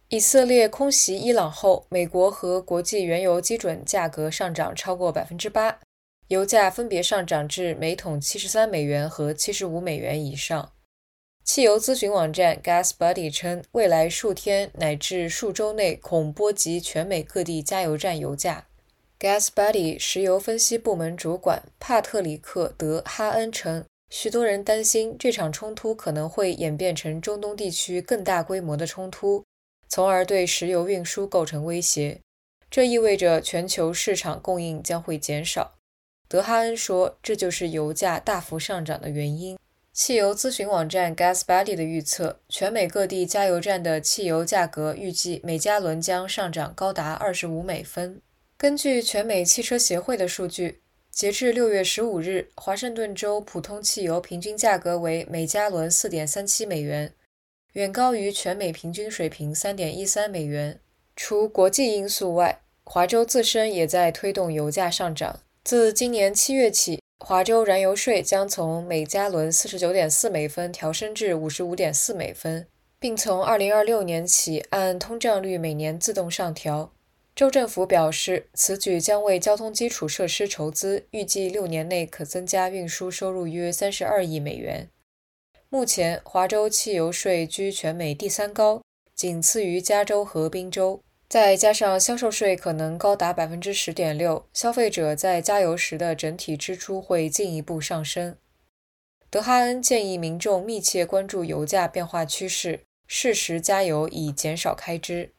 以色列空袭伊朗后，美国和国际原油基准价格上涨超过 8%， 油价分别上涨至每桶$73和$75以上。汽油咨询网站 GasBuddy 称，未来数天乃至数周内恐波及全美各地加油站油价。GasBuddy 石油分析部门主管帕特里克·德哈恩称，许多人担心这场冲突可能会演变成中东地区更大规模的冲突，从而对石油运输构成威胁。这意味着全球市场供应将会减少。德哈恩说，这就是油价大幅上涨的原因。汽油咨询网站 GasBuddy 的预测，全美各地加油站的汽油价格预计每加仑将上涨高达$25。根据全美汽车协会的数据，截至6月15日，华盛顿州普通汽油平均价格为每加仑$4.37，远高于全美平均水平$3.13。除国际因素外，华州自身也在推动油价上涨。自今年7月起，华州燃油税将从每加仑49.4调升至55.4，并从2026年起按通胀率每年自动上调。州政府表示，此举将为交通基础设施筹资，预计6年内可增加运输收入约$32亿。目前，华州汽油税居全美第3高，仅次于加州和宾州。再加上销售税可能高达 10.6%， 消费者在加油时的整体支出会进一步上升。德哈恩建议民众密切关注油价变化趋势，适时加油以减少开支。